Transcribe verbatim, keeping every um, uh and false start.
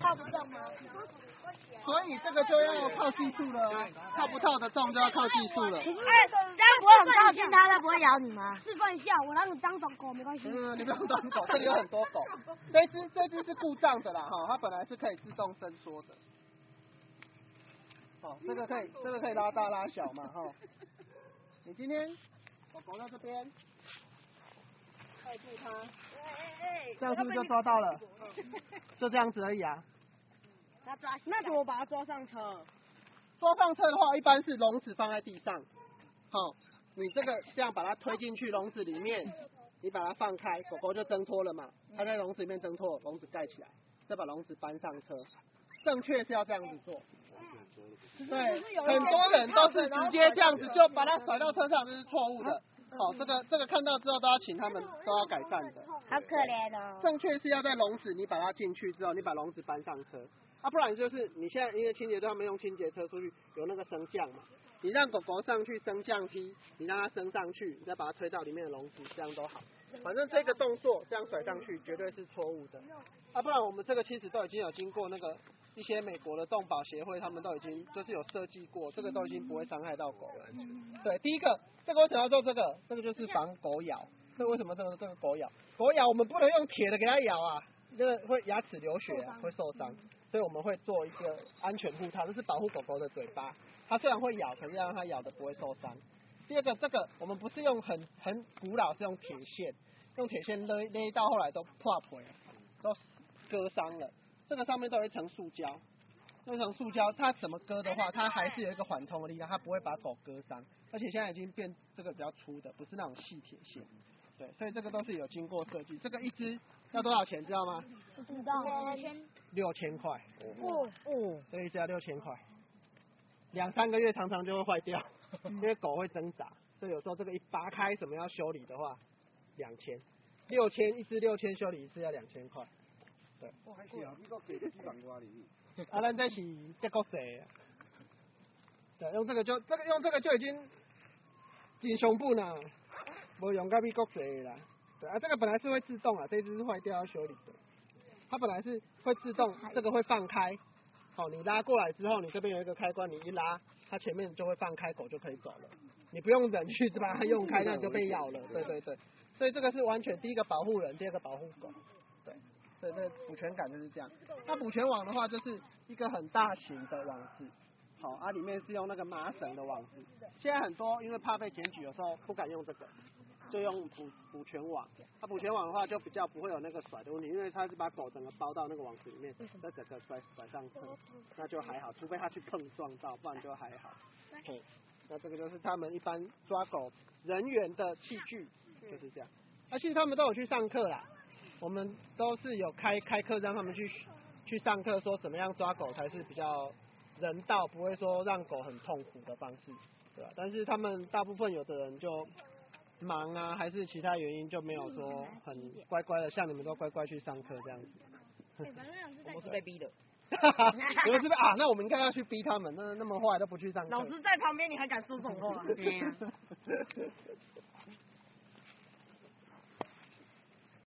套不中吗？ 所以这个就要靠技术了啊，套不套得中就要靠技术了。 哎，这样不会很靠近它，它不会咬你吗？示范一下，我让你当种狗没关系。 嗯，你不用当狗，这里有很多狗。这只这只是故障的啦哈，它本来是可以自动伸缩的。哦，这个可以，这个可以拉大拉小嘛哈。你今天狗狗在这边，带住它，这样是不是就抓到了？就这样子而已啊。 他抓，那怎么把它抓上车？ 抓上车的话，一般是笼子放在地上，好、哦，你这个这样把它推进去笼子里面，你把它放开，狗狗就挣脱了嘛。它在笼子里面挣脱，笼子盖起来，再把笼子搬上车。正确是要这样子做。对，很多人都是直接这样子就把它甩到车上，这是错误的。好、哦，这个这个看到之后都要请他们都要改善的。 好可怜哦。 正确是要在笼子，你把它进去之后，你把笼子搬上车。啊，不然就是你现在因为清洁队他们用清洁车出去，有那个升降嘛，你让狗狗上去升降梯，你让它升上去，你再把它推到里面的笼子，这样都好。反正这个动作这样甩上去绝对是错误的。啊，不然我们这个其实都已经有经过那个一些美国的动保协会，他们都已经就是有设计过，这个都已经不会伤害到狗了。对，第一个这个为什么要做这个？这个就是防狗咬。这个为什么这个这个狗咬？狗咬我们不能用铁的给它咬啊，这个会牙齿流血啊，会受伤。所以我们会做一个安全护套，这是保护狗狗的嘴巴。它虽然会咬，可是让它咬的不会受伤。第二个，这个我们不是用很很古老，是用铁线，用铁线勒勒到后来都破皮了，都割伤了。这个上面都有一层塑胶，那层塑胶它怎么割的话，它还是有一个缓冲的力量，它不会把狗割伤。而且现在已经变这个比较粗的，不是那种细铁线。对，所以这个都是有经过设计。这个一只要多少钱，知道吗？ 不知道。 六千块。 哦哦，这一只要六千块，两三个月常常就会坏掉，因为狗会挣扎，所以有时候这个一拔开什么要修理的话，两千，六千一只六千修理一次要两千块。对。哦，还是啊，美国给几万块里。啊，咱这是德国製的。对，用这个就这个用这个就已经真上本啦。没用到美国製的啦，对啊，这个本来是会自动啊，这只是坏掉要修理的。它本来是会自动，这个会放开，好，你拉过来之后，你这边有一个开关，你一拉，它前面就会放开，狗就可以走了。你不用人去把它用开，那你就被咬了。对对对，所以这个是完全第一个保护人，第二个保护狗。对，所以这个捕犬感就是这样。那捕犬网的话，就是一个很大型的网子。好，啊，里面是用那个麻绳的网子。现在很多因为怕被检举，有时候不敢用这个，就用捕捕犬网。它、啊、捕犬网的话就比较不会有那个甩的问题，因为它是把狗整个包到那个网子里面，再整个甩甩上车，那就还好，除非它去碰撞到，不然就还好。嗯，那这个就是他们一般抓狗人员的器具，就是这样。而、啊、其实他们都有去上课啦，我们都是有开开课让他们去去上课，说怎么样抓狗才是比较人道，不会说让狗很痛苦的方式，对吧？但是他们大部分有的人就忙啊，还是其他原因就没有说很乖乖的，像你们都乖乖去上课这样子。 我们是被逼的。 你们是不是啊？那我们应该要去逼他们，那那么坏都不去上课。 老师在旁边，你还敢说这种话？对呀。